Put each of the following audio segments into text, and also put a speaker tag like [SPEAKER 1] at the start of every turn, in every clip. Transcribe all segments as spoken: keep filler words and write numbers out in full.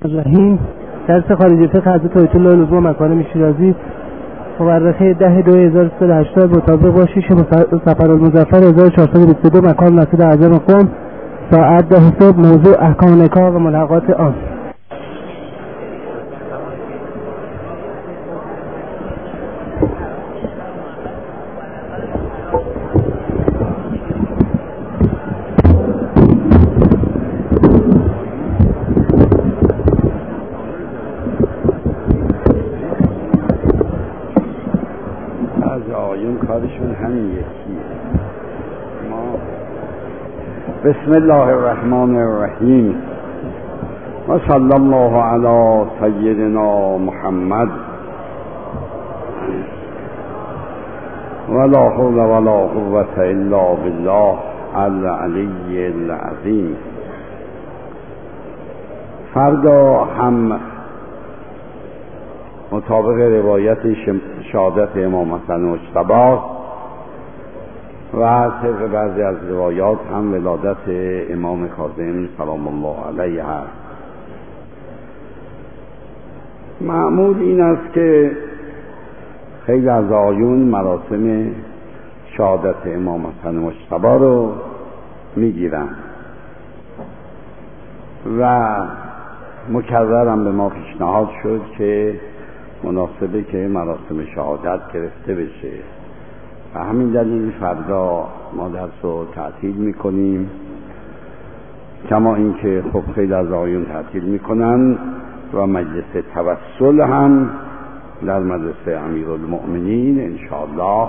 [SPEAKER 1] الرحیم. درس خارجی فقه حضرت آیت الله لزوم مکارم شیرازی مورخه ده دو هزار و سیصد و هشتاد مطابق با شیش صفرالمظفر هزار و چهارصد و بیست و دو مکان مسجد اعظم قم ساعت ده صبح. موضوع احکام نکاح و ملاقات آن.
[SPEAKER 2] کارشون همین یکیه. ما بسم الله الرحمن الرحیم و صلی الله علی سیدنا محمد ولا حول ولا قوة الا بالله العلی العظیم. فردا هم مطابق روایت شهادت امام حسن مجتبی و طبق بعضی از روایات هم ولادت امام کاظم سلام الله علیه هست. معمول این است که خیلی از آیون مراسم شهادت امام حسن مجتبی رو میگیرن و مکررم به ما پیشنهاد شد که مناسبه که مراسم شهادت گرفته بشه و همین دلیل فردا ما درس رو تعطیل میکنیم، کما اینکه خب خیلی از آیون تعطیل میکنن و مجلس توسل هم در مدرسه امیرالمؤمنین انشاءالله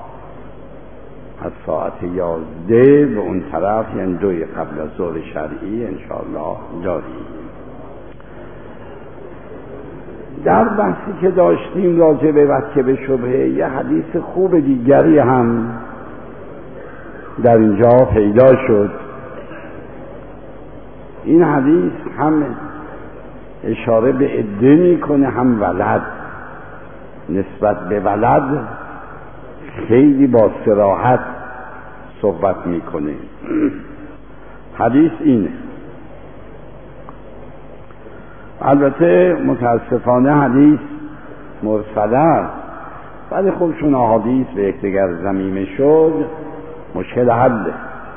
[SPEAKER 2] از ساعت یازده به اون طرف، یعنی دوی قبل از ظهر شرعی انشاءالله داریم. در بحثی که داشتیم راجع به وقت به شبهه یه حدیث خوب دیگری هم در اینجا پیدا شد. این حدیث هم اشاره به عده میکنه هم ولد. نسبت به ولد خیلی با صراحت صحبت میکنه. حدیث اینه، البته متاسفانه حدیث مرسله است، ولی خب چون احادیث به یکدیگر ضمیمه شد مشکل حله.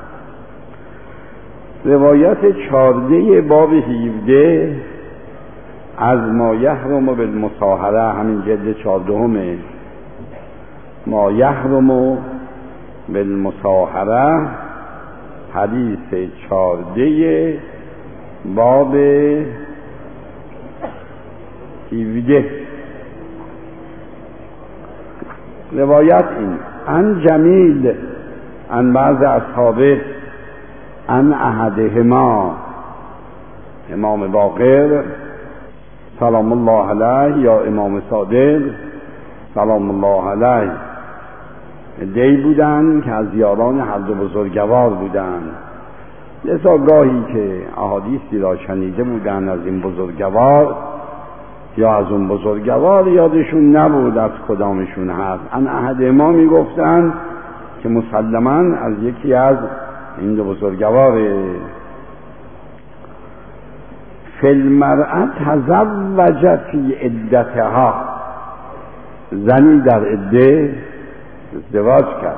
[SPEAKER 2] روایت چارده باب هفده از ما یحرم بالمصاهره، همین جلد چهاردهمه، ما یحرم بالمصاهره، حدیث چارده باب هفده. روایت این ان جمیل ان بعض اصحابه ان احدهما، امام باقر سلام الله علیه یا امام صادق سلام الله علیه دی بودن که از یاران هر دو بزرگوار بودن. لذا گاهی که احادیثی را شنیده بودن از این بزرگوار یا از اون بزرگوار یادشون نبود از کدامشون هست، ان احد ما میگفتن که مسلماً از یکی از این دو بزرگواره. فی المرأة تزوجت فی عدتها، زنی در عده ازدواج کرد.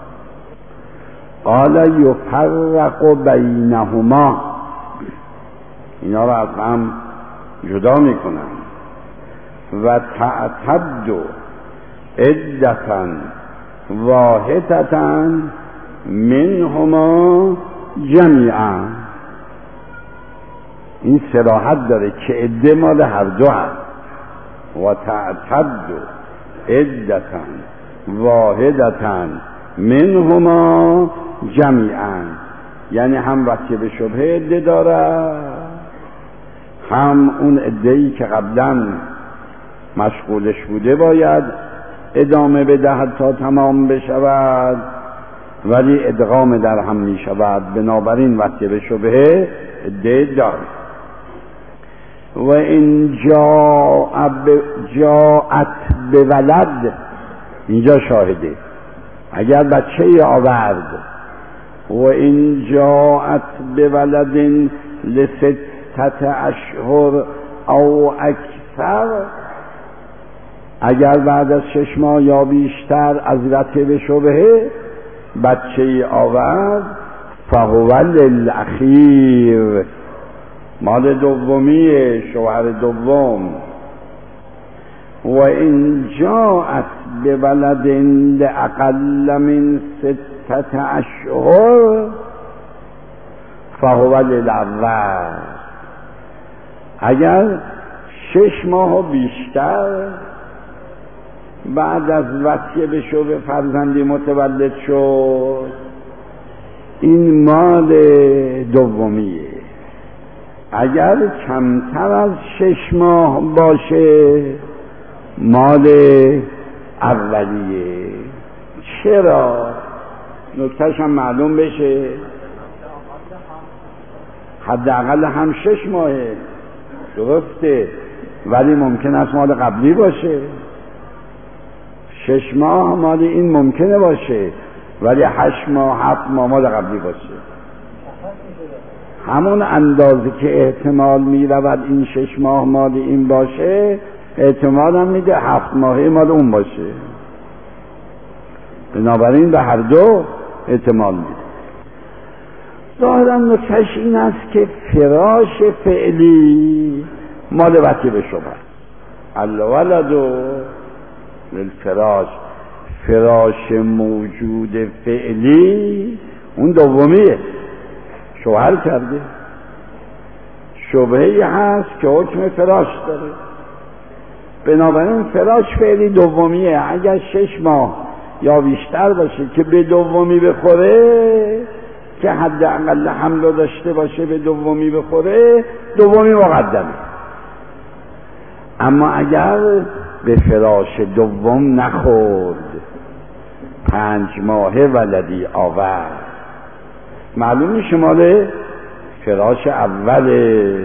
[SPEAKER 2] قال یفرق بینهما، اینا را از هم جدا میکنن. و تعتد عدتا واحدتا منهما جمیعا. این صراحت داره که عده مال هر دو هست. و تعتد عدتا واحدتا منهما جمیعا، یعنی هم وقتی به شبهه عده داره، هم اون عده‌ای که قبلا مشغولش بوده باید ادامه بده تا تمام بشود، ولی ادغام در هم می شود. بنابراین وقتی به شبهه عده داره. و این جاءت به ولد، اینجا شاهده، اگر بچه آورد. و این جاءت به ولد لستت اشهر او اکثر، اگر بعد از شش ماه یا بیشتر از رتب شبهه بچه ای آورد فهو للاخیر، مال دومی شوهر دوم. و این جاءت بولد لاقل من ستة اشهر فهو للاول، اگر شش ماه و بیشتر بعد از وصیه به شبه فرزندی متولد شد، این مال دومیه. اگر کمتر از شش ماه باشه مال اولیه. چرا؟ نکتهش هم معلوم بشه. حداقل هم شش ماهه، درسته، ولی ممکن است مال قبلی باشه. شش ماه مال این ممکنه باشه، ولی هشت ماه هفت ماه مال قبلی باشه. همون اندازه که احتمال می رود این شش ماه مال این باشه، احتمال هم میده هفت ماهه مال اون باشه. بنابراین به هر دو احتمال میده. ظاهرا نکتهش این است که فراش فعلی مال وطی به شبه، الولد للفراش، فراش موجود فعلی اون دومیه، شوهر کرده، شبهه‌ای هست که حکم فراش داره. بنابراین فراش فعلی دومیه. اگر شش ماه یا بیشتر باشه که به دومی بخوره، که حداقل حمل داشته باشه به دومی بخوره، دومی مقدمه. اما اگر به فراش دوم نخورد، پنج ماه ولدی آورد، معلوم میشه مال فراش اوله.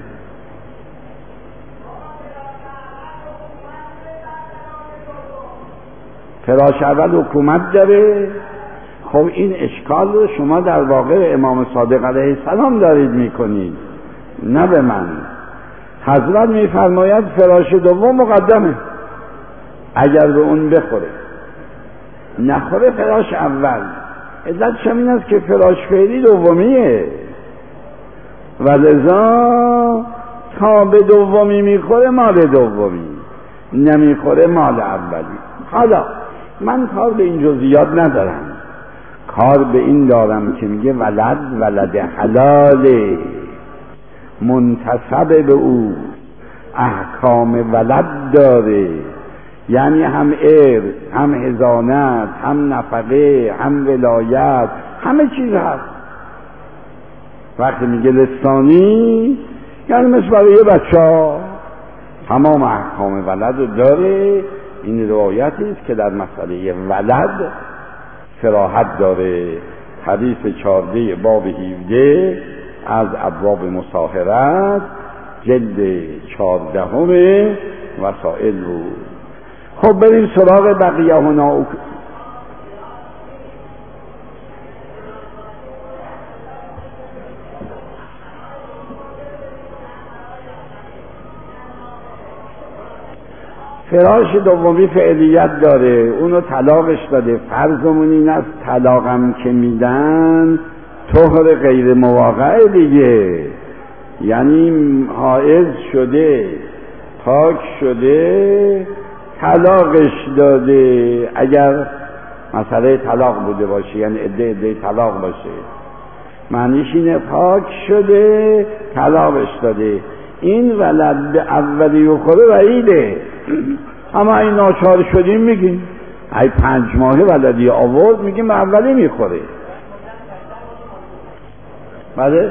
[SPEAKER 2] فراش اول حکومت داره. خب این اشکال رو شما در واقع امام صادق علیه السلام دارید میکنید، نه به من. حضرت میفرماید فراش دوم مقدمه، اگر به اون بخوره، نخوره فراش اول. علت چمین است که فراش فعلی دومیه و لذا تا به دومی میخوره مال دومی، نمیخوره مال اولی. حالا من کار به این جزئیات ندارم، کار به این دارم که میگه ولد ولد حلاله، منتسب به او، احکام ولد داره، یعنی هم ارث، هم حضانت، هم نفقه، هم ولایت، همه چیز هست. وقتی میگه لسانی یعنی مثل برای بچه ها تمام احکام ولد رو داره. این روایتی است که در مسئله ولد صراحت داره. حدیث چهارده باب هفده از ابواب مصاهرت، جلد چهاردهم وسائل بود. خب بریم سراغ بقیه هنا. فراش دومی فعلیت داره، اونو طلاقش داده. فرضمون این است طلاقم که میدن طهر غیر مواقع دیگه، یعنی حائض شده، پاک شده، طلاقش داده. اگر مسئله طلاق بوده باشه، یعنی عده عده طلاق باشه، معنیش اینه پاک شده، طلاقش داده. این ولد به اولی بخوره وعیده. اما این ناچار شدیم میگیم ای پنج ماه ولدی آورد، میگیم به اولی میخوره. بله؟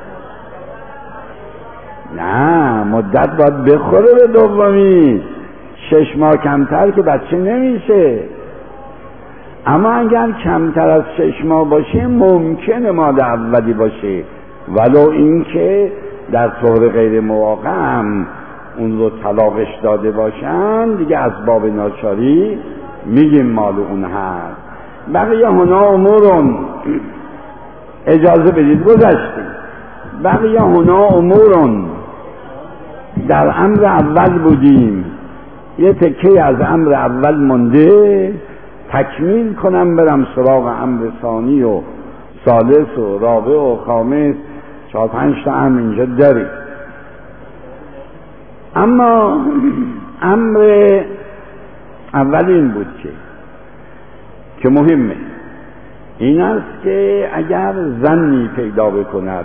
[SPEAKER 2] نه، مدت باید بخوره به دومی. شش ماه کمتر که بچه نمیشه. اما اگر کمتر از شش ماه باشه ممکنه مال اولی باشه، ولو اینکه در طور غیر مواقع هم اون رو طلاقش داده باشن، دیگه از باب ناچاری میگیم مال اون هست. بقیه هنا امورون، اجازه بدید گذشتیم. بقیه هنا امورون، در امر اول بودیم، یه تکه از امر اول مونده، تکمیل کنم برم سراغ امر ثانی و ثالث و رابع و خامس، چهار پنج تا امر اینجا داریم. اما امر اول این بود که که مهمه، این است که اگر زنی پیدا بکند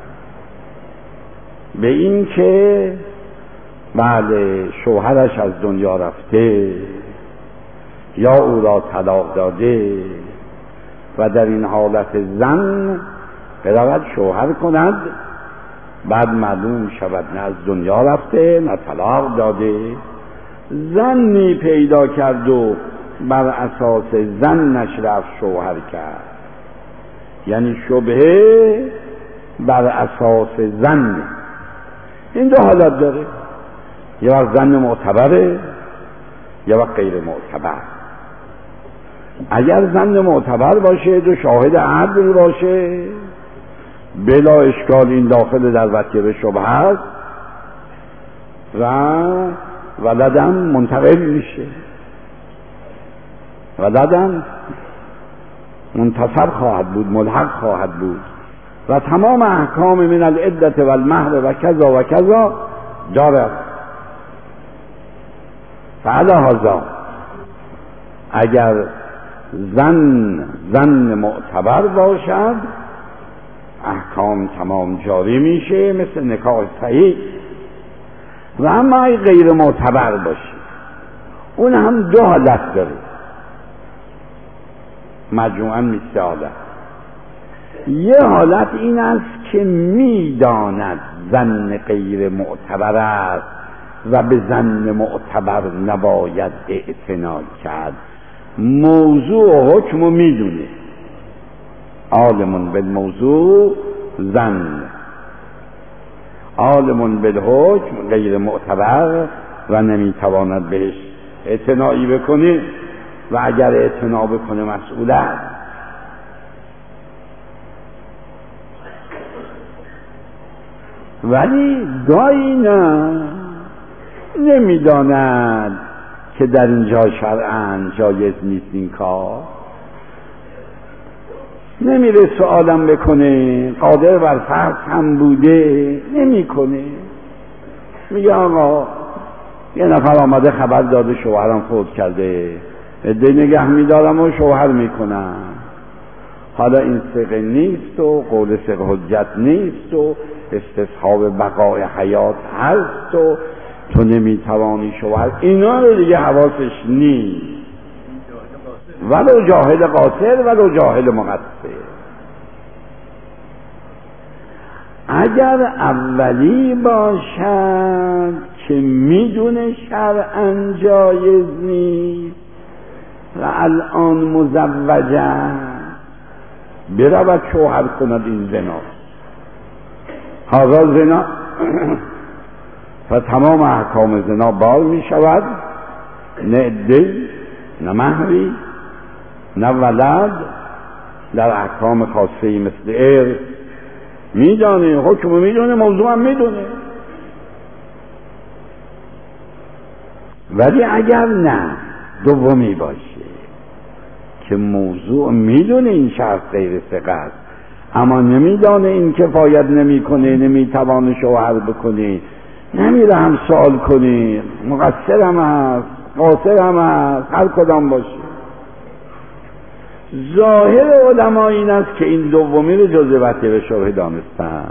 [SPEAKER 2] به این که بله شوهرش از دنیا رفته یا او را طلاق داده و در این حالت زن برود شوهر کند، بعد معلوم شود نه از دنیا رفته نه طلاق داده، زنی پیدا کرد و بر اساس زن نشرف شوهر کرد، یعنی شبهه بر اساس زن. این دو حالت داره، یا وقت زن معتبره یا وقت غیر معتبر. اگر زن معتبر باشه، دو شاهد عدل باشه، بلا اشکال این داخل در وطیه شبهه است و ولدم منتقل میشه، ولدم منتصر خواهد بود، ملحق خواهد بود و تمام احکام من العدت و المهر و کذا و کذا دارد. فعلا هذا اگر زن زن معتبر باشد احکام تمام جاری میشه مثل نکاح صحیح، و اما غیر معتبر باشه اون هم دو حالت داره، مجموعاً مثل حالت. یه حالت این است که میداند زن غیر معتبر است و به زن معتبر نباید اعتنا کرد، موضوع و حکم رو میدونه، عالمون بالموضوع زن، عالمون بالحکم غیر معتبر و نمیتواند بهش اعتنایی بکنه و اگر اعتنا بکنه مسئول است. ولی گاهی نه نمیداند که در اینجا شرعاً جایز نیست این کار، نمیره سوالم بکنه، قادر بر فرض هم بوده نمیکنه، میگه آقا یه نفر آمده خبر داده شوهرم فوت کرده، عده نگه میدارم و شوهر میکنم، حالا این ثقه نیست و قول ثقه حجت نیست و استصحاب بقای حیات هست و تو نمیتوانی شوهر، اینا رو دیگه حواسش نیست، ولو جاهل قاصر ولو جاهل مقصر. اگر اولی باشد که میدونه شرعاً جایز نیست و الان مزوجه برود شوهر کند، این زنا هذا زنا و تمام احکام زنا بال می شود، نه عده نه مهری نه ولد، در احکام خاصه‌ای مثل ارث میدانه، حکم میدونه، موضوع هم میدونه. ولی اگر نه دومی باشه که موضوع میدونه این شخص غیر ثقه است اما نمیدانه این کفایت نمیکنه، نمیتوانه شوهر بکنه، نمیره هم سوال کنه، مقصر هم هست قاصر هم هست، هر کدام باشه، ظاهر علما این است که این دومی رو جزء وطیه شبهه دانستن.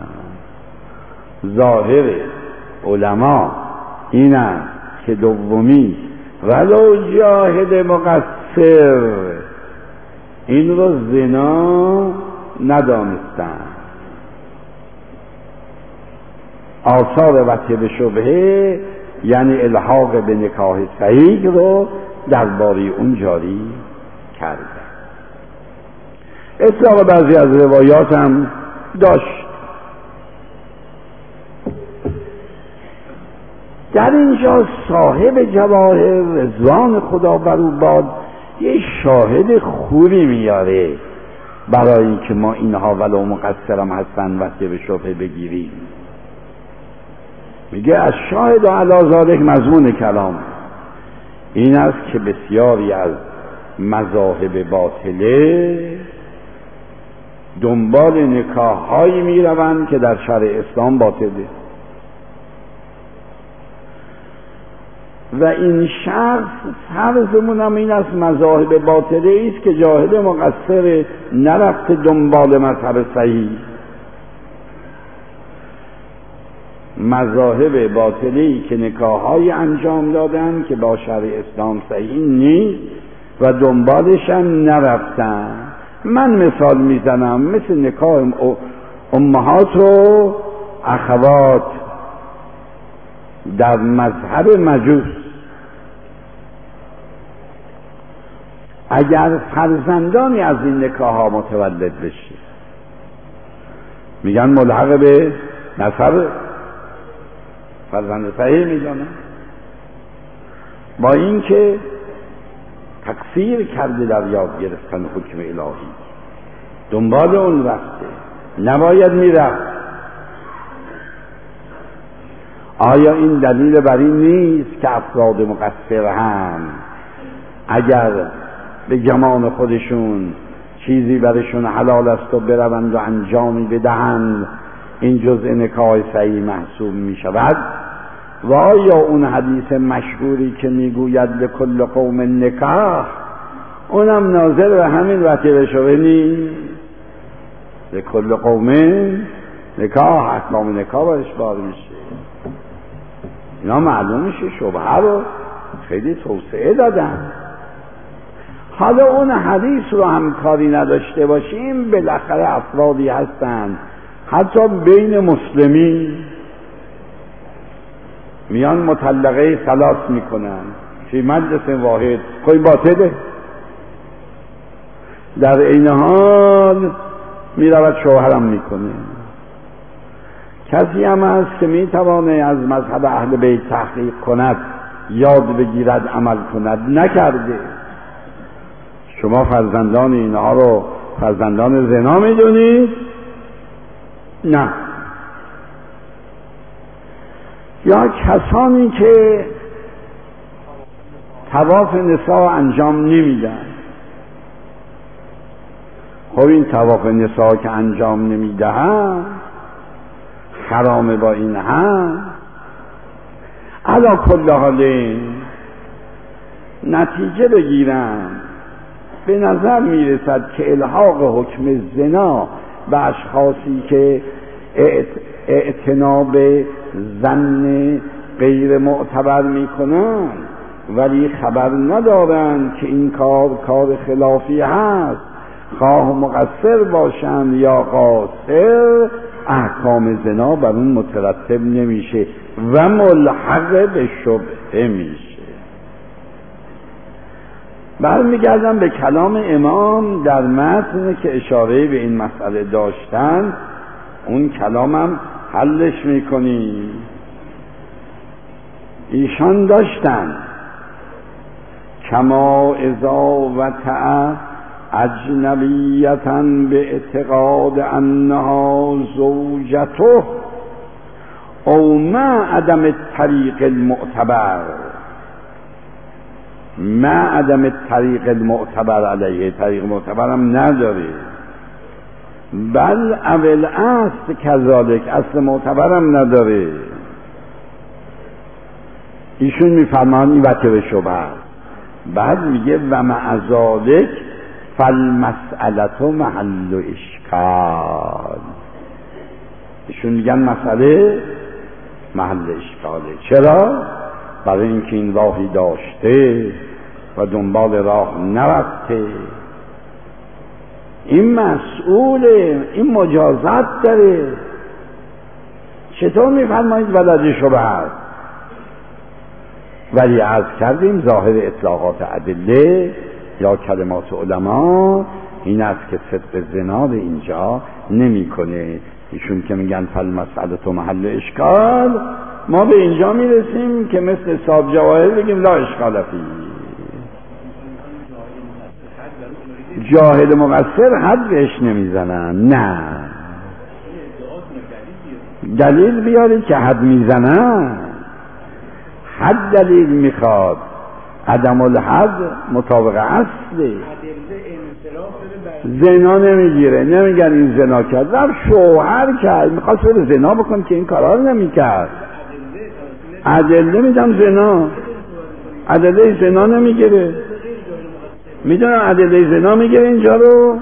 [SPEAKER 2] ظاهر علما این است که دومی ولو جاهد مقصر این رو زنا ندانستن. آثار وطیه شبهه یعنی الحاق به نکاح صحیح رو درباره اون جاری کرده. اطلاق بعضی از روایات هم داشت. در اینجا صاحب جواهر رضوان خدا بر او باد یه شاهد خوبی میاره برای اینکه ما اینها ولو مقصرم هستن وقتی به شبهه بگیریم. میگه از شاهد علی ذالک مضمون کلام این است که بسیاری از مذاهب باطله دنبال نکاح هایی می روند که در شرع اسلام باطله و این شخص فرضمون هم این است مذاهب باطله است که جاهل مقصر نرفته دنبال مذهب صحیح. مذاهب باطلی که نکاح‌های انجام دادن که با شرع اسلام صحیح نیست و دنبالش هم نرفتن. من مثال میزنم مثل نکاح امهات و اخوات در مذهب مجوس. اگر فرزندانی از این نکاح‌ها متولد بشه میگن ملحق به نسب فرزند صحیح میدانن، با اینکه تقصیر کرده در یاد گرفتن حکم الهی، دنبال اون رفته، نباید میرفت. آیا این دلیل بر این نیست که افراد مقصر هم اگر به گمان خودشون چیزی برشون حلال است و بروند و انجامی بدهند این جزء نکاح صحیح محسوب می شود؟ و آیا اون حدیث مشهوری که میگوید لکل قوم نکاح اونم ناظر به همین وتیره شده نیست؟ لکل قوم نکاح، احکام نکاح برش بار میشه. اینا معلوم میشه شبهه رو خیلی توسعه دادن. حالا اون حدیث رو هم کاری نداشته باشیم، بالاخره افرادی هستن حتی بین مسلمین میان مطلقه ثلاث میکنن فی مجلس واحد، کوئی باطله. در این حال میرود شوهرم میکنه. کسی هم هست که میتوانه از مذهب اهل بیت تحقیق کند، یاد بگیرد، عمل کند، نکرده. شما فرزندان اینها رو فرزندان زنا میدونید؟ نه. یا کسانی که طواف نساء انجام نمیدن. خب این طواف نساء که انجام نمیدهن حرامه با این هم. علا کل حال نتیجه بگیرن، به نظر میرسد که الحاق حکم زنا به اشخاصی که اعتناب ظن غیر معتبر میکنن ولی خبر ندارن که این کار کار خلافی هست، خواه مقصر باشند یا قاصر، احکام زنا بر اون مترتب نمیشه و ملحق به شبهه میشه. برمیگردم به کلام امام در متن که اشاره به این مسئله داشتن، اون کلامم حلش میکنیم. ایشان داشتن کما اذا وطع اجنبیتا به اعتقاد انها زوجته او ما عدم الطریق المعتبر، ما عدم الطریق المعتبر علیه، طریق معتبر هم نداره، بل اول اصل کذالک، اصل معتبر هم نداره. ایشون میفرمان این وجه شبهه. بعد میگه و مع ذالک فالمسئلة محل اشکال. ایشون میگن مسئله محل اشکاله. چرا؟ برای اینکه این راهی داشته و دنبال راه نرفته، این مسئوله، این مجازات داره. چطور میفرمایید ولد شبه هست؟ ولی عرض کردیم ظاهر اطلاقات ادله یا کلمات علما این است که صدق زنا به اینجا نمیکنه. ایشون که میگن فالمسئله تو محل اشکال، ما به اینجا میرسیم که مثل صاحب جواهر بگیم لا اشکال فی، جاهل مقصر حد بهش نمیزنن. نه دلیل بیارید که حد میزنن. حد دلیل میخواد، عدم الحد مطابق اصله. زنا نمیگیره، نمیگن این زنا کرد، رفت شوهر کرد، میخواست بره زنا بکن که این کارا رو نمیکرد. ادله میدم زنا، ادله زنا نمیگیره. میدونم ادله زنا میگیره اینجا رو،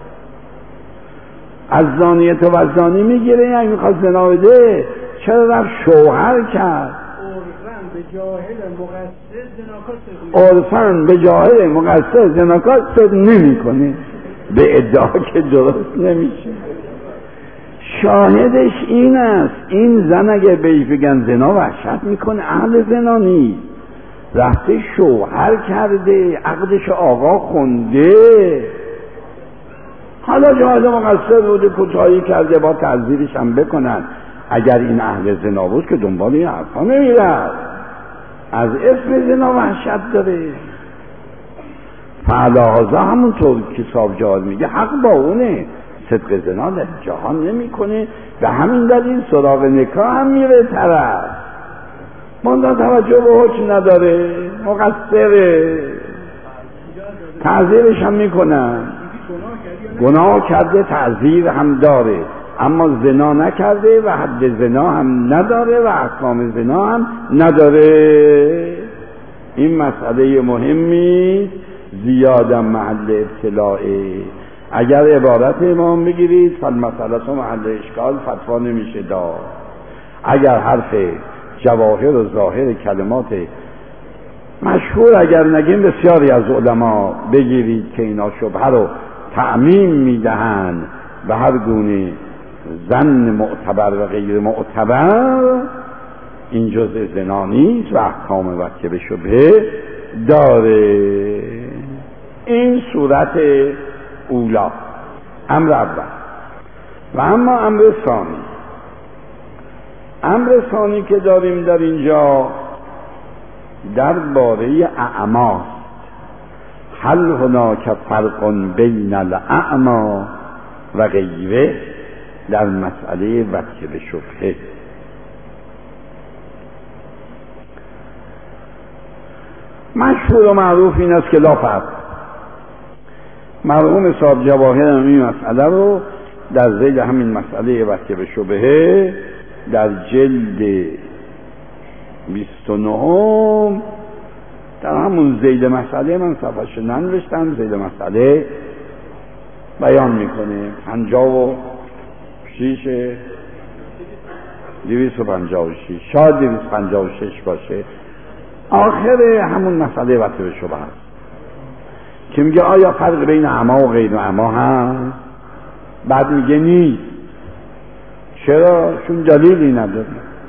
[SPEAKER 2] از زانیت و زانی میگیره، یعنی میخواست زنا بده، چرا رفت شوهر کرد؟ عرفاً به جاهل مقصر زناکار صدق نمی کنه، به ادعا که درست نمیشه. شاهدش این است، این زن اگر بهش بگن زنا وحشت میکنه، اهل زنا نیست، رفته شوهر کرده، عقدش آقا خونده، حالا جاهل مقصر بوده، کوتاهی کرده، با تعذیرش هم بکنن. اگر این اهل زنا بود که دنبال این حرفا نمیرد، از اسم زنا وحشت داره. فعلاحظا همونطور که صاحب جهاد میگه حق با اونه، صدق زنا در جهان نمی کنه، به همین دلیل سراغ نکاح هم میره طرف، منتها توجه به حکم نداره، مقصره، تعذیرش هم میکنن. گناه کرده تعذیر هم داره، اما زنا نکرده و حد زنا هم نداره و احکام زنا هم نداره. این مسئله مهمی زیاده محل ابتلاعه. اگر عبارت امام بگیرید فالمسئله محل اشکال، فتوا نمیشه داد. اگر حرف جواهر و ظاهر کلمات مشهور اگر نگیم بسیاری از علما بگیرید که اینا شبهه رو تعمیم میدهند به هر گونه ظن معتبر و غیر معتبر، این جزء زنا نیست و احکام وکه به شبهه داره. این صورت اولا، امر اول. و اما امر ثانی، امر ثانی که داریم در اینجا درباره اعماست. هل هناک فرق بین الاعما و غیره در مسئله وکه به شبهه. مشهور و معروف این است که لا فرق. مرحوم صاحب جواهر هم این مسئله رو در ذیل همین مسئله وکه به شبهه در جلد بیست و نه در همون ذیل مسئله، من صفحه‌اش ننوشتم، ذیل مسئله بیان میکنه. پنجاه و شیش دویست و پنجاه و شیش شاید دویست و پنجاه و شش باشه، آخر همون مسئله وکه به شبهه هست که میگه آیا فرق بین اعما و غیر اعما هست؟ بعد میگه نیست. چرا؟ چون دلیلی نداره.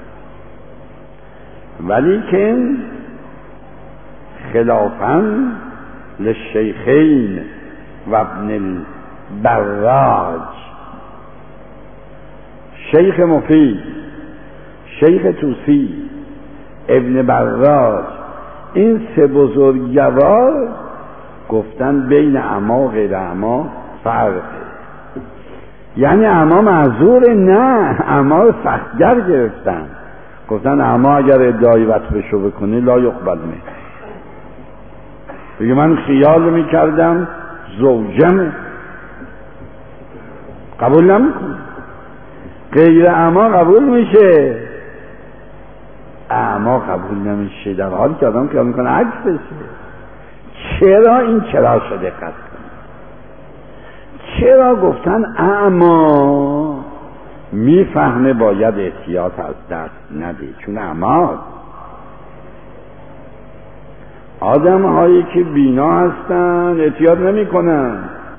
[SPEAKER 2] ولی که خلافاً للشیخین و ابن البراج، شیخ مفید، شیخ توسی، ابن براج، این سه بزرگوار گفتن بین اعما و غیر اعما فرقه. یعنی اعما معذور؟ نه، اعما رو سختگر گرفتن، گفتن اعما اگر ادعای وکه به شبهه کنه لا یقبل منه. بگه من خیال میکردم زوجمه، قبول نمیکنه. غیر اعما قبول میشه، اعما قبول نمیشه، در حالی که آدم خیال میکنه عکس بشه. چرا این چرا شده؟ دقت کن. چرا گفتن اعما؟ میفهمه باید احتیاط از دست نده، چون اعما آدم هایی که بینا هستن احتیاط نمی کنن،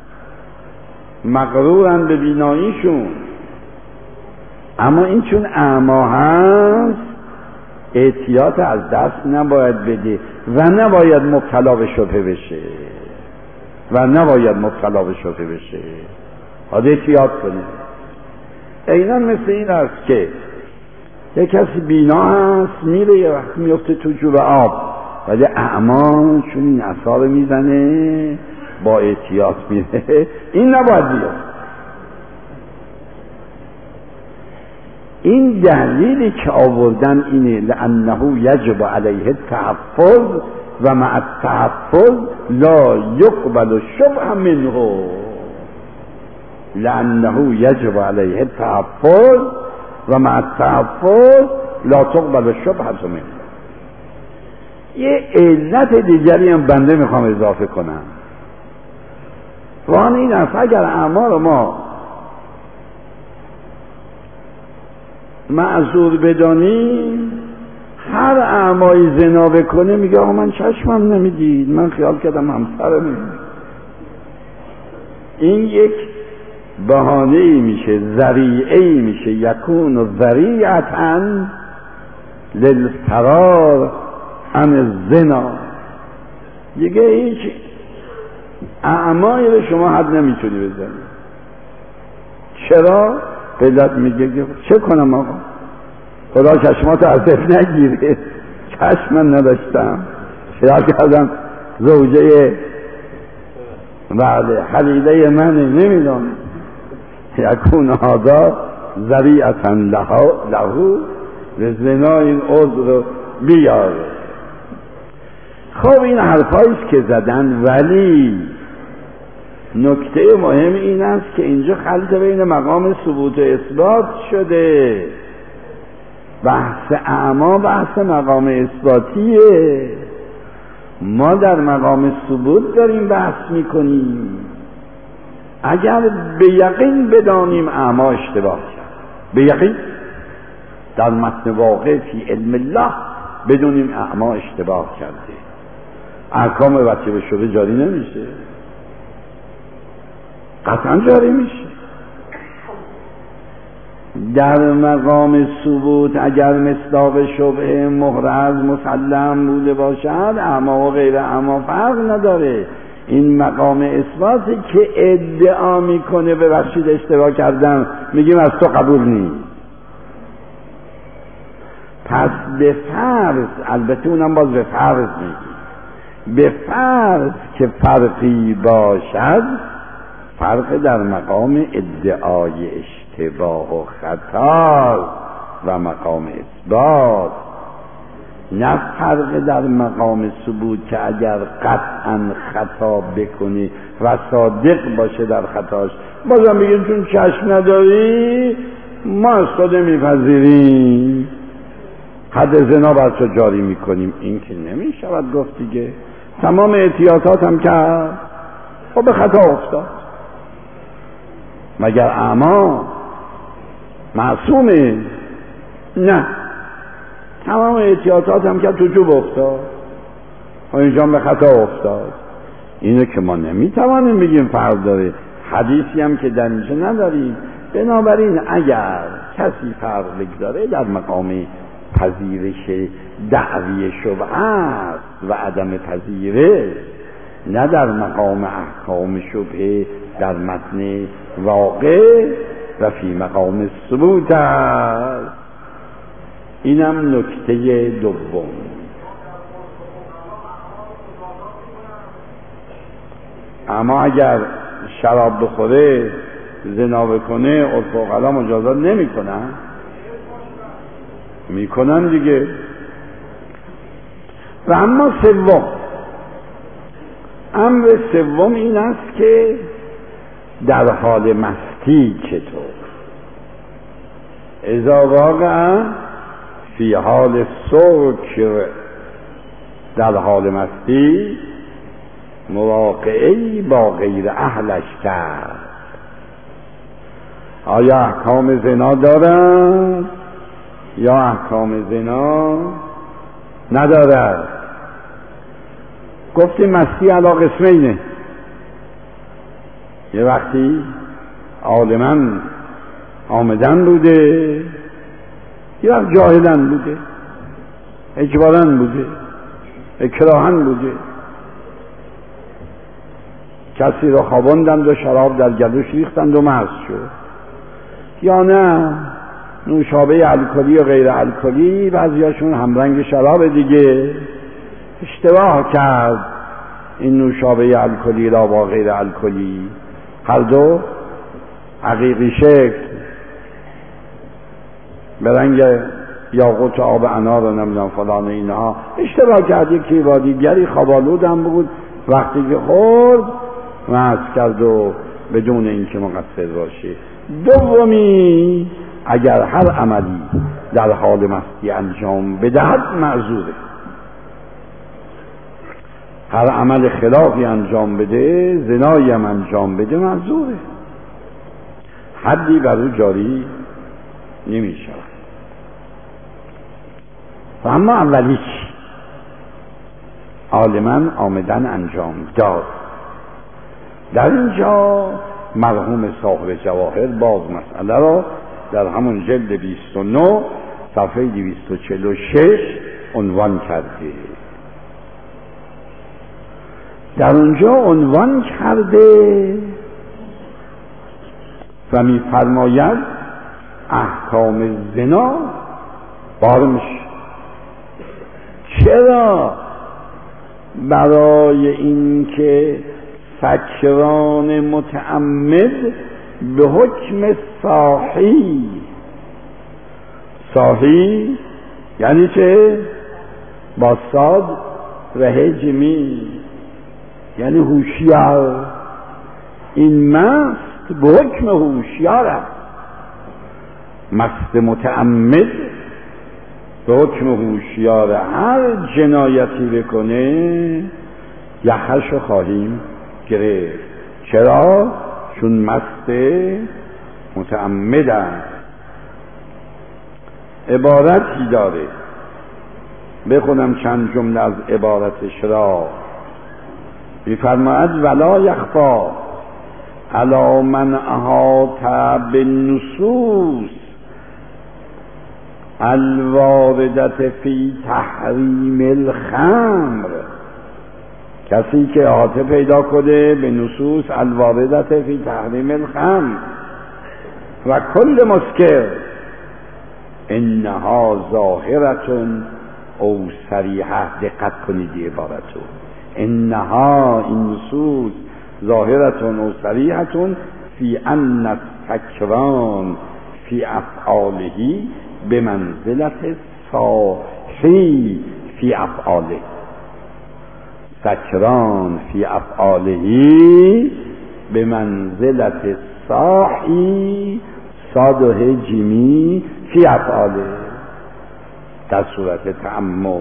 [SPEAKER 2] مغرورن به بیناییشون. اما این چون اعما هست احتیاط از دست نباید بده و نباید مبتلا به شبهه بشه و نباید مبتلا به شبهه بشه. باید احتیاط کنه. اینا مثل این است که یک کسی بینا هست میره یه وقت میفته تو جوب آب، ولی اعما چون این عصا رو میزنه با احتیاط میره، این نباید بیاد. این دلیلی که آوردن اینه لانه یجب علیه التحفظ و مع التحفظ لا یقبل الشبه منه. لانه یجب علیه التحفظ و مع التحفظ لا تقبل الشبه منه. یه علت دیگری هم بنده میخوام اضافه کنم. وان این است اگر اعمال ما معذور بدانیم، هر اعمایی زنا بکنه میگه آقا من چشمم نمیدید، من خیال کردم همسرم. این یک بهانه ای میشه، ذریعه ای میشه، یکون ذریعة للفرار عن الزنا. دیگه هیچ اعمایی به شما حد نمیتونی بزنی. چرا؟ علت میگه چه کنم آقا، خدا چشماتو ازت نگیره، چشم من نداشتم، خیال کردم زوجه بله خلیله من، نمیدونم. یکون هذا ذریعة له به زنا، این عذر رو بیاره. خب این حرفاییست که زدن، ولی نکته مهم این است که اینجا خلط بین مقام ثبوت و اثبات شده. بحث اعما بحث مقام اثباتیه. ما در مقام ثبوت داریم بحث میکنیم. اگر به یقین بدانیم اعما اشتباه کرد، به یقین در متن واقع فی علم الله بدونیم اعما اشتباه کرده، احکام بچه به شبه جاری نمیشه؟ قطعا جاری میشه. در مقام ثبوت اگر مصداق شبهه محرز مسلم بوده باشد، اعما و غیر اعما فرق نداره. این مقام اثباتی که ادعا میکنه ببخشید اشتباه کردم، میگیم از تو قبول نیست. پس به فرض، البته اونم باز به فرض میگیم، به فرض که فرقی باشد، فرق در مقام ادعای اشتباه و خطا و مقام اثبات، نه فرق در مقام ثبوت که اگر قطعا خطا بکنی و صادق باشه در خطاش، بازم بگیم چون چشم نداری ما از تو نمیپذیریم، حد زنا بر تو جاری میکنیم. این که نمیشود گفت دیگه. تمام احتیاطات هم کرد، خب به خطا افتاد. مگر اعما معصومه؟ نه، تمام احتیاطات هم کرد، تو جوب افتاد و اینجا به خطا افتاد. اینو که ما نمیتوانیم بگیم فرق داره، حدیثی هم که در اینجا نداریم. بنابراین اگر کسی فرق بگذاره در مقام پذیرش دعوی شبهه است و عدم پذیرش، نه در مقام احکام شبهه در متن واقع و فی مقام ثبوت است. اینم نکته دوم. اما اگر شراب بخوره زنا بکنه عرف عقلا مجازات نمی کنن؟ می کنن دیگه. و اما سوم، امر سوم این است که در حال مستی چطور؟ اذا واقع فی حال سکر، در حال مستی مواقعی با غیر اهلش کرد، آیا احکام زنا دارد یا احکام زنا ندارد؟ گفتیم مستی علی قسمینه. یه وقتی عالماً آمدن بوده، یه وقت جاهلن بوده، اجبارن بوده، اکراهن بوده. کسی رو خواباندند و شراب در گلوش ریختند و مست شد. یا نه نوشابه الکلی و غیر الکلی، بعضیاشون همرنگ شراب دیگه، اشتباه کرد این نوشابه الکلی را با غیر الکلی، هر دو حقیقی شکل. به رنگ یاقوت و آب انار و نمیدونم فلان اینها. اشتباه کرد. یکی با دیگری خوابالود هم بود، وقتی که خورد مست کرد و بدون اینکه مقصر باشه. دومی، اگر هر عملی در حال مستی انجام بدهد معذوره. هر عمل خلافی انجام بده، زنایی هم انجام بده، معذوره، حدی بر او جاری نمی شود. و اما اولی چی؟ عالماً آمدن انجام داد. در اینجا مرحوم صاحب جواهر باز مسئله را در همون جلد بیست و نه صفحه دویست و چهل و شش عنوان کرده. در اونجا عنوان کرده و می فرماید احکام زنا بار میشه. چرا؟ برای اینکه سکران متعمد به حکم صاحی، صاحی یعنی چه؟ با صاد و هجمی، یعنی هوشیار. این مست به حکم هوشیار است. مست متعمد به حکم هوشیار هر جنایتی بکنه یخشو خواهیم گرفت. چرا؟ چون مست متعمد است. عبارتی داره، بخونم چند جمله از عبارتش را. می‌فرماید ولا یخفا علی من احاط بالنصوص الواردة فی تحریم الخمر. کسی که احاطه پیدا کنه به نصوص الواردة فی تحریم الخمر و کل مسکر انها ظاهرة او صریحة. دقت کنید عبارتو، انها این نصوص ظاهرة او صریحة فی ان السکران فی افعاله به منزلت صاحی فی افعاله. سکران فی افعاله به منزلت صاحی صاد و جیمی فی افعاله در صورت تأمل.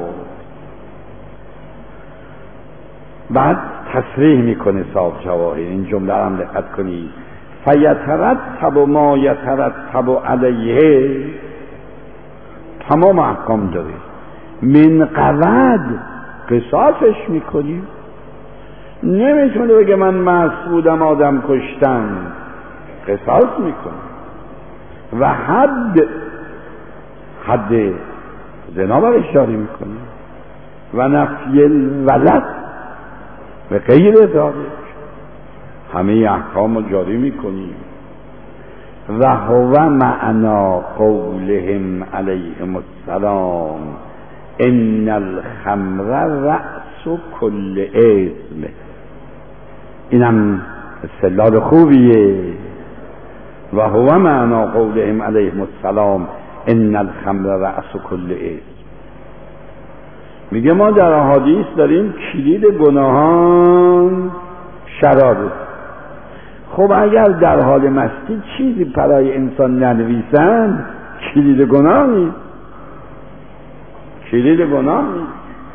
[SPEAKER 2] بعد تصریح میکنه صاحب جواهر این جمله هم دقت کنید. فیترتب ما یترتب علیه، تمام احکام داره. من قود قصاصش میکنی. نمیتونه بگه من مست بودم آدم کشتم، قصاص میکنی. و حد حد زنا برش جاری میکنی. و نفی الولد و غیر ذالک، همه احکام رو جاری میکنی. و هو معنا قولهم علیهم السلام ان الخمر رأس کل اثم. اینم استدلال خوبیه. و هو معنا قولهم علیهم السلام ان الخمر رأس کل اثم. میگه ما در احادیث داریم کلید گناهان شرابه. خب اگر در حال مستی چیزی برای انسان ننویسند کلید گناه نیست. کلید گناه نیست.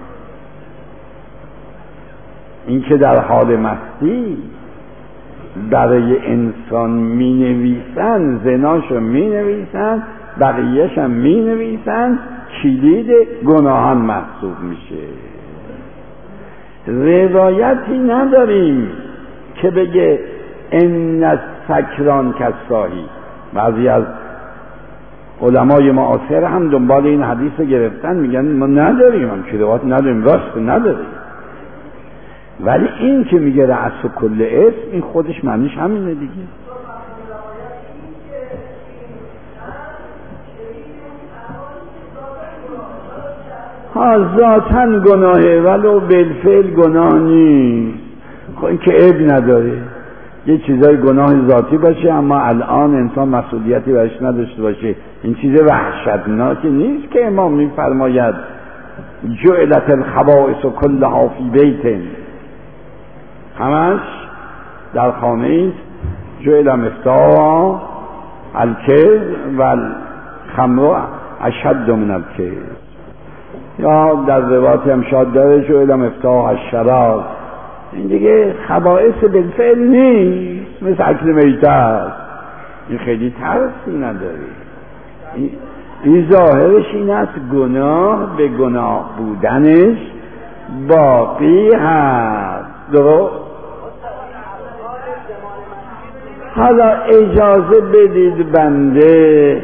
[SPEAKER 2] این که در حال مستی برای انسان می نویسند، زناشو می نویسند، بقیهش هم می نویسند، کلید گناهان محسوب میشه. روایتی نداریم که بگه ان السکران کالصاحی. بعضی از علمای معاصر هم دنبال این حدیث رو گرفتن، میگن ما نداریم، هم که روایت نداریم، راست نداریم. ولی این که میگه رأس کل اسم، این خودش معنیش همینه دیگه. ها ذاتن گناهه ولو بالفعل گناه نیست. خب این که عیب نداره. یه چیزای گناه ذاتی باشه اما الان انسان مسئولیتی برش نداشته باشه. این چیز وحشتناکی نیست که امام میفرماید جعلت الخبائث کلها فی بیت، همش در خانه ایست. جعل مفتاح الکذب و الخمر اشد من الکذب، یا در روایتی هم شاد داره جعل مفتاح الشراب. این دیگه خبائث بالفعل نیست، مثل اکل میته است. این خیلی ترسی نداره. این, این ظاهرش این است گناه به گناه بودنش باقی هست. درست؟ حالا اجازه بدید بنده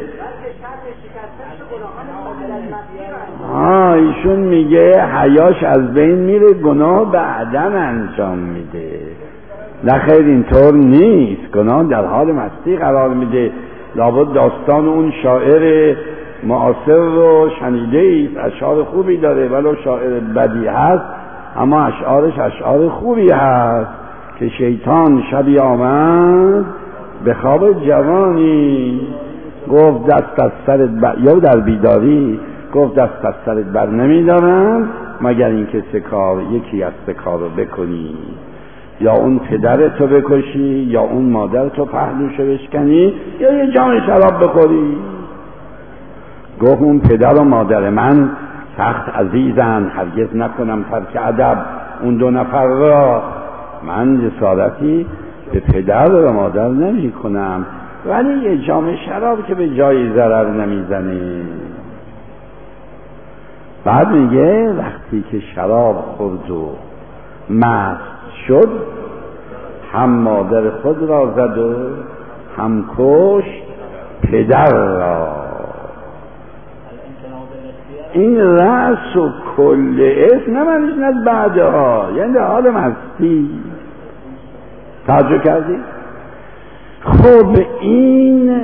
[SPEAKER 2] ها ایشون میگه حیاش از بین میره، گناه بعداً انجام میده. نه خیر اینطور نیست، گناه در حال مستی قرار میده. لابد داستان اون شاعر معاصر رو شنیده اید، اشعار خوبی داره ولو شاعر بدی هست اما اشعارش اشعار خوبی هست که شیطان شبی آمد به خواب جوانی گفت دست از سرت بر، یا در بیداری گفت دست از سرت بر نمیدارم مگر اینکه سه کار، یکی از سه کار رو بکنی، یا اون پدرتو بکشی، یا اون مادرتو پهلوشو بشکنی، یا یه جام شراب بخوری. گفت اون پدر و مادر من سخت عزیزن، هرگز نکنم ترک ادب اون دو نفر را. من جسارتی به پدر و مادر نمی کنم، ولی یه جام شراب که به جای ضرر نمیزنه. بعد میگه وقتی که شراب خورد و مست شد هم مادر خود را زد و هم کشت پدر را. این رأس و کل اسم نمانش از بعدها، یعنی در حال مستی. توجه کردی؟ خب این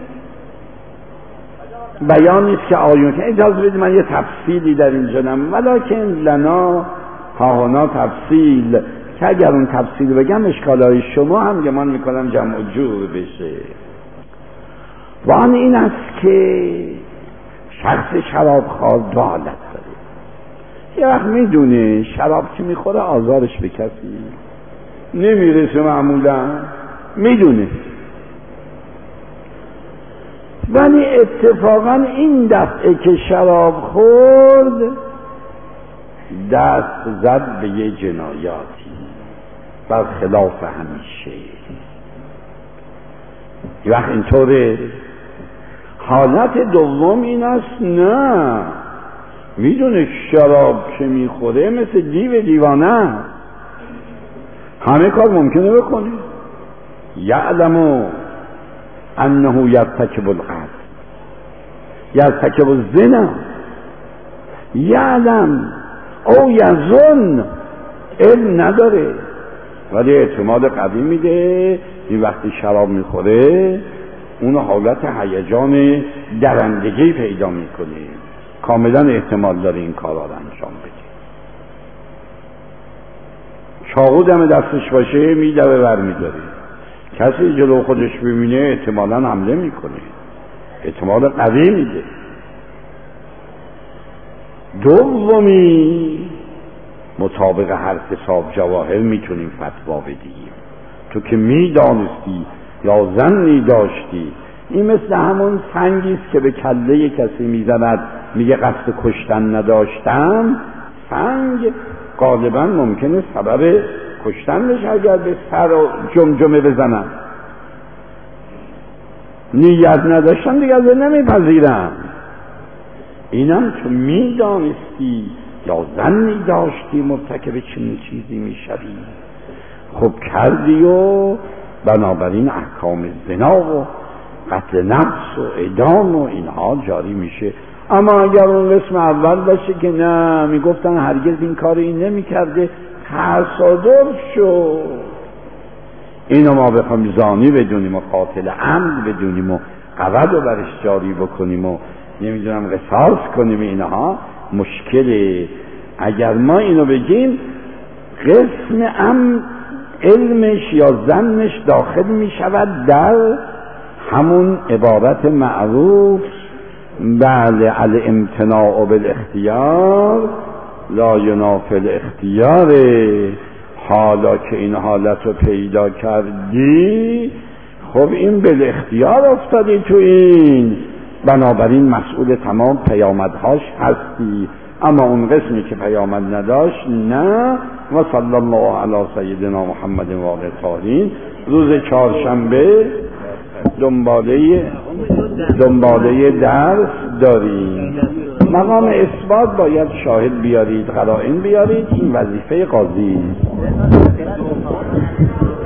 [SPEAKER 2] بیان نیست که آیون که اجازه بدید من یه تفصیلی در اینجا نم ولکن لنا هاهنا تفصیل، که اگر اون تفصیل بگم اشکالهای شما هم گمان میکنم جمع و جور بشه. و آن این است که شخص شراب خوار دو حالت داره. یه وقت میدونه شراب که میخوره آزارش به کسی نمیرسه، معمولا میدونه، ولی اتفاقا این دفعه که شراب خورد دست زد به یه جنایاتی برخلاف همیشه. یه وقت اینطوره. حالت دوم این است نه، میدونه شراب که میخوره مثل دیو دیوانه همه کار ممکنه بکنه. یعلمو انه یرتکب القتل یرتکب الزنا، یعلم او یظن، علم نداره ولی اعتماد قوی میده. این وقتی شراب میخوره اون حالت هیجان درندگی پیدا میکنه، کاملا احتمال داره این کارا رو انجام بده. چاقو دم دستش باشه میدوه ور میداره، کسی جلو خودش ببینه احتمالا حمله میکنه، احتمال قوی میده. دومی مطابق هر حساب جواهر میتونیم فتوا بدیم. تو که میدانستی یا ظنی داشتی، این مثل همون سنگیست که به کله کسی میزند میگه قصد کشتن نداشتم. سنگ غالبا ممکنه سبب کشتن بشه اگر به سر و جمجمه بزنن. نیت نداشتم دیگه از نمیپذیرم. اینم تو میدانستی یا ظنی داشتی مرتکب چنین چیزی میشوی، خب کردی و بنابراین احکام زنا و قتل نفس و اعدام و اینها جاری میشه. اما اگر اون قسم اول باشه که نه میگفتن هرگز این کار این نمیکرده، تصادف شد، اینو ما بخوام زانی بدونیم و قاتل عمد بدونیم و قود رو برش جاری بکنیم و نمیدونم قصاص کنیم، اینها مشکله. اگر ما اینو بگیم قسم ام علمش یا ظنش داخل می شود در همون عبارت معروف بله الامتناع بالاختیار لا ینافی الاختیار. حالا که این حالت رو پیدا کردی خب این بالاختیار افتادی تو این، بنابراین مسئول تمام پیامدهاش هستی، اما اون قسمی که پیامد نداشت نه. و صلی الله علی سیدنا محمد و آله الطاهرین. روز چهارشنبه دنباله دنباله درس داریم. مقام اثبات باید شاهد بیارید، قرائن بیارید، این وظیفه قاضی است.